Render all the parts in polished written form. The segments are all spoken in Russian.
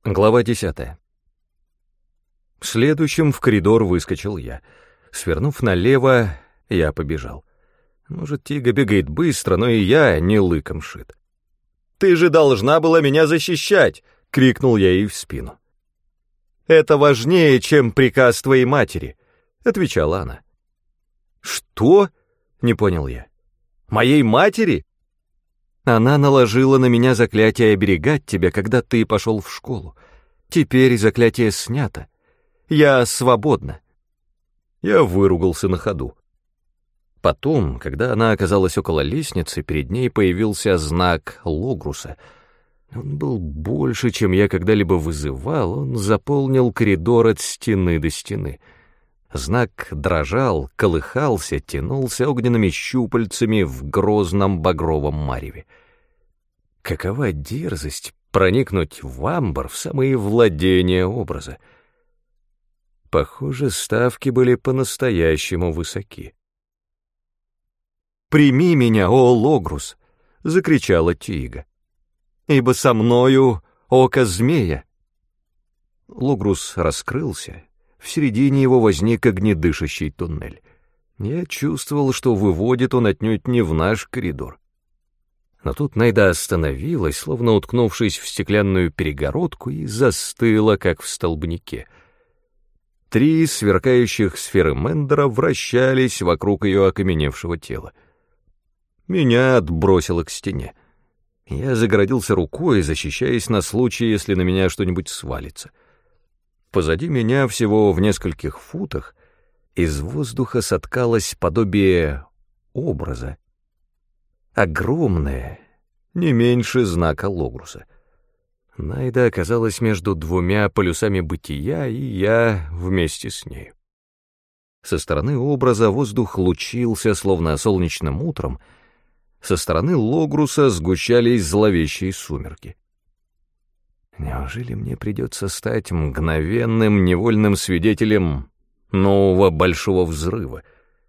Глава 10. Следующим в коридор выскочил я. Свернув налево, я побежал. Может, Тига бегает быстро, но и я не лыком шит. «Ты же должна была меня защищать!» — крикнул я ей в спину. «Это важнее, чем приказ твоей матери», — отвечала она. «Что?» — не понял я. «Моей матери?» Она наложила на меня заклятие оберегать тебя, когда ты пошел в школу. Теперь заклятие снято. Я свободна. Я выругался на ходу. Потом, когда она оказалась около лестницы, перед ней появился знак Логруса. Он был больше, чем я когда-либо вызывал, он заполнил коридор от стены до стены. Знак дрожал, колыхался, тянулся огненными щупальцами в грозном багровом мареве. Какова дерзость проникнуть в амбар, в самые владения образа! Похоже, ставки были по-настоящему высоки. «Прими меня, о Логрус!» — закричала Тига. «Ибо со мною око змея!» Логрус раскрылся. В середине его возник огнедышащий туннель. Я чувствовал, что выводит он отнюдь не в наш коридор. Но тут Найда остановилась, словно уткнувшись в стеклянную перегородку, и застыла, как в столбнике. 3 сверкающих сферы Мендера вращались вокруг ее окаменевшего тела. Меня отбросило к стене. Я загородился рукой, защищаясь на случай, если на меня что-нибудь свалится. Позади меня, всего в нескольких футах, из воздуха соткалось подобие образа. Огромное, не меньше знака Логруса. Найда оказалась между 2 полюсами бытия, и я вместе с нею. Со стороны образа воздух лучился, словно солнечным утром, со стороны Логруса сгущались зловещие сумерки. Неужели мне придется стать мгновенным невольным свидетелем нового большого взрыва?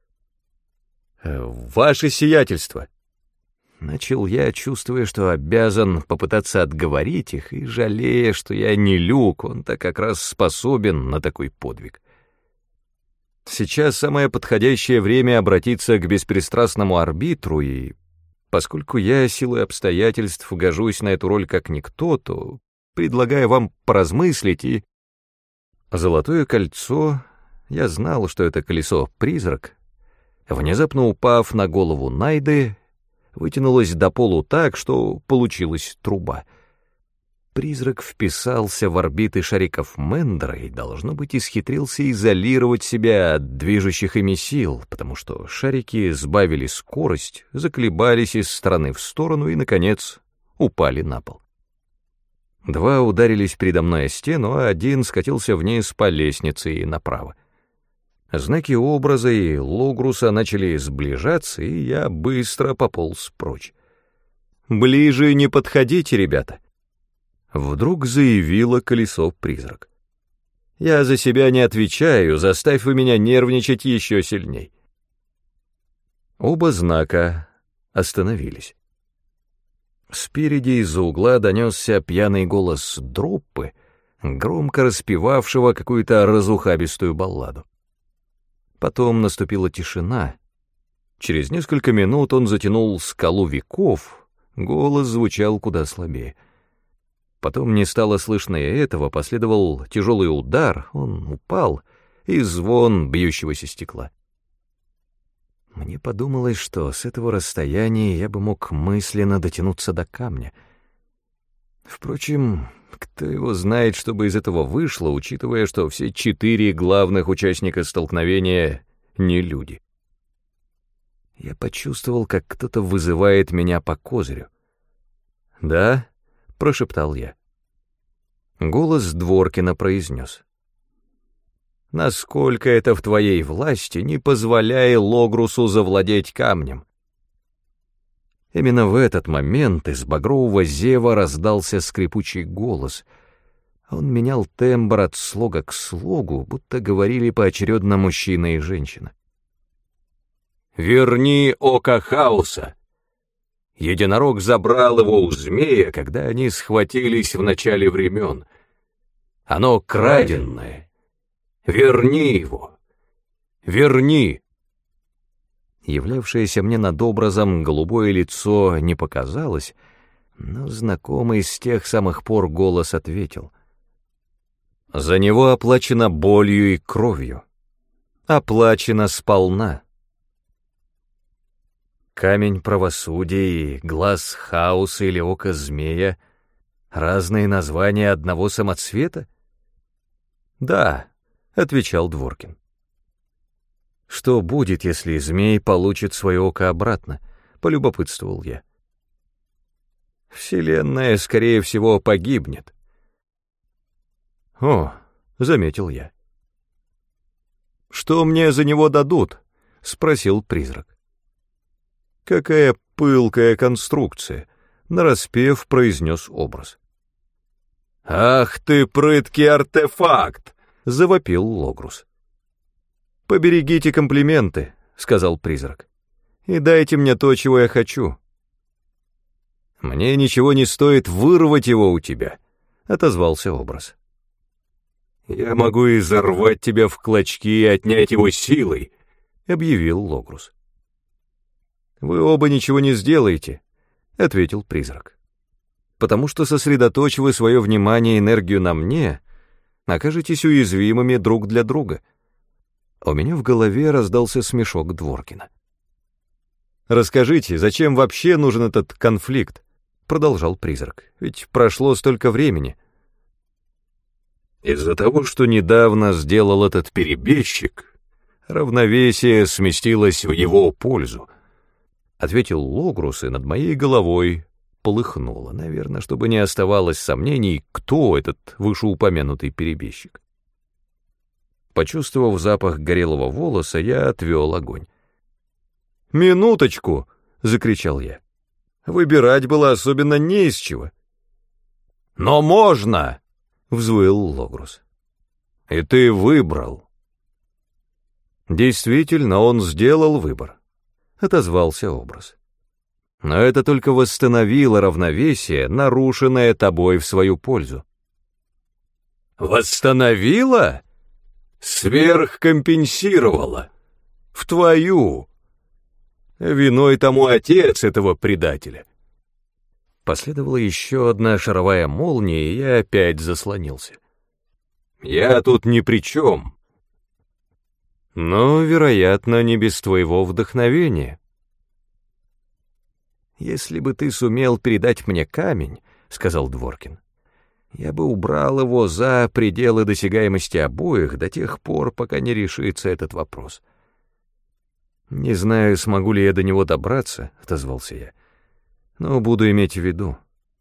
«Ваше сиятельство!» Начал я, чувствуя, что обязан попытаться отговорить их, и жалея, что я не Люк, он-то как раз способен на такой подвиг. Сейчас самое подходящее время обратиться к беспристрастному арбитру, и поскольку я силой обстоятельств гожусь на эту роль как никто, то предлагаю вам поразмыслить и... Золотое кольцо, я знал, что это колесо-призрак, внезапно упав на голову Найды, вытянулось до полу так, что получилась труба. Призрак вписался в орбиты шариков Мендера и, должно быть, исхитрился изолировать себя от движущих ими сил, потому что шарики сбавили скорость, заколебались из стороны в сторону и, наконец, упали на пол. 2 ударились передо мной о стену, а 1 скатился вниз по лестнице и направо. Знаки образа и Логруса начали сближаться, и я быстро пополз прочь. «Ближе не подходите, ребята!» Вдруг заявило колесо-призрак. «Я за себя не отвечаю, заставь вы меня нервничать еще сильней». Оба знака остановились. Спереди из-за угла донесся пьяный голос Дроппы, громко распевавшего какую-то разухабистую балладу. Потом наступила тишина. Через несколько минут он затянул «Скалу веков», голос звучал куда слабее. Потом не стало слышно и этого, последовал тяжелый удар, он упал, и звон бьющегося стекла. Мне подумалось, что с этого расстояния я бы мог мысленно дотянуться до камня. Впрочем, кто его знает, что бы из этого вышло, учитывая, что все 4 главных участника столкновения не люди. Я почувствовал, как кто-то вызывает меня по козырю. «Да?» — прошептал я. Голос Дворкина произнес: «Насколько это в твоей власти, не позволяй Логрусу завладеть камнем». Именно в этот момент из багрового зева раздался скрипучий голос. Он менял тембр от слога к слогу, будто говорили поочередно мужчина и женщина. «Верни око хаоса!» Единорог забрал его у змея, когда они схватились в начале времен. Оно краденное. Верни его. Верни!» Являвшееся мне над образом голубое лицо не показалось, но знакомый с тех самых пор голос ответил: «За него оплачено болью и кровью. Оплачено сполна». Камень правосудия и глаз хаоса или око змея — разные названия одного самоцвета? «Да», — отвечал Дворкин. «Что будет, если змей получит свое око обратно?» — полюбопытствовал я. «Вселенная, скорее всего, погибнет». «О», — заметил я. «Что мне за него дадут?» — спросил призрак. «Какая пылкая конструкция!» — нараспев произнес образ. «Ах ты, прыткий артефакт!» — завопил Логрус. «Поберегите комплименты», — сказал призрак, — «и дайте мне то, чего я хочу». «Мне ничего не стоит вырвать его у тебя», — отозвался образ. «Я могу изорвать тебя в клочки и отнять его силой», — объявил Логрус. «Вы оба ничего не сделаете», — ответил призрак, «потому что, сосредоточив вы свое внимание и энергию на мне, окажетесь уязвимыми друг для друга». У меня в голове раздался смешок Дворкина. «Расскажите, зачем вообще нужен этот конфликт?» — продолжал призрак. «Ведь прошло столько времени». «Из-за того, что недавно сделал этот перебежчик, равновесие сместилось в его пользу», — ответил Логрус, и над моей головой полыхнуло, наверное, чтобы не оставалось сомнений, кто этот вышеупомянутый перебежчик. Почувствовав запах горелого волоса, я отвел огонь. «Минуточку!» — закричал я. «Выбирать было особенно не из чего». «Но можно!» — взвыл Логрус. «И ты выбрал». «Действительно, он сделал выбор», — отозвался образ. «Но это только восстановило равновесие, нарушенное тобой в свою пользу». «Восстановило? Сверхкомпенсировало. В твою. Виной тому отец этого предателя». Последовала еще одна шаровая молния, и я опять заслонился. «Я тут ни при чем». «Но, вероятно, не без твоего вдохновения». «Если бы ты сумел передать мне камень, — сказал Дворкин, — я бы убрал его за пределы досягаемости обоих до тех пор, пока не решится этот вопрос». «Не знаю, смогу ли я до него добраться, — отозвался я, — но буду иметь в виду».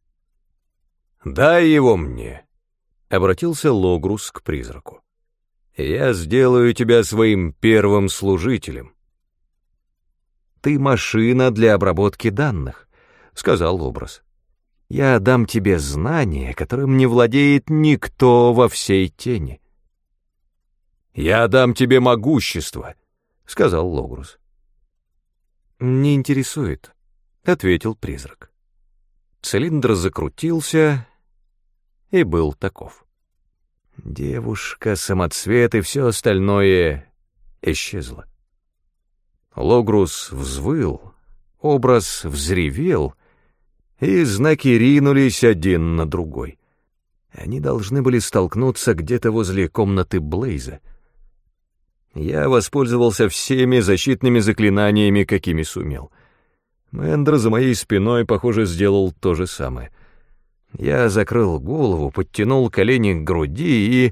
«Дай его мне», — обратился Логрус к призраку. «Я сделаю тебя своим первым служителем». «Ты машина для обработки данных», — сказал образ. «Я дам тебе знания, которым не владеет никто во всей тени». «Я дам тебе могущество», — сказал Логрус. «Не интересует», — ответил призрак. Цилиндр закрутился и был таков. Девушка, самоцвет и все остальное исчезло. Логрус взвыл, образ взревел, и знаки ринулись один на другой. Они должны были столкнуться где-то возле комнаты Блейза. Я воспользовался всеми защитными заклинаниями, какими сумел. Мэндр за моей спиной, похоже, сделал то же самое. Я закрыл голову, подтянул колени к груди и...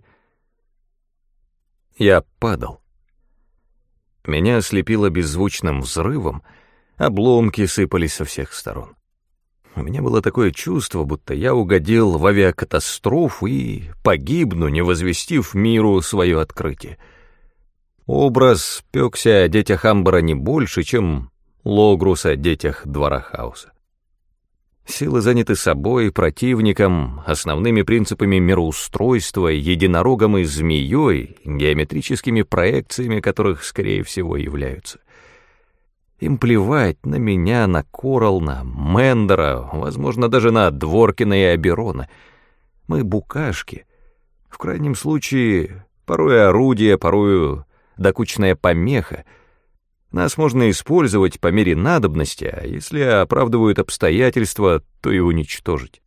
Я падал. Меня ослепило беззвучным взрывом, обломки сыпались со всех сторон. У меня было такое чувство, будто я угодил в авиакатастрофу и погибну, не возвестив миру свое открытие. Образ пёкся о детях Амбара не больше, чем Логрус о детях Двора Хаоса. Силы заняты собой, противником, основными принципами мироустройства, единорогом и змеей, геометрическими проекциями которых, скорее всего, являются. Им плевать на меня, на Корал, на Мэндера, возможно, даже на Дворкина и Аберона. Мы букашки, В крайнем случае, порой орудие, порою докучная помеха. Нас можно использовать по мере надобности, а если оправдывают обстоятельства, то и уничтожить.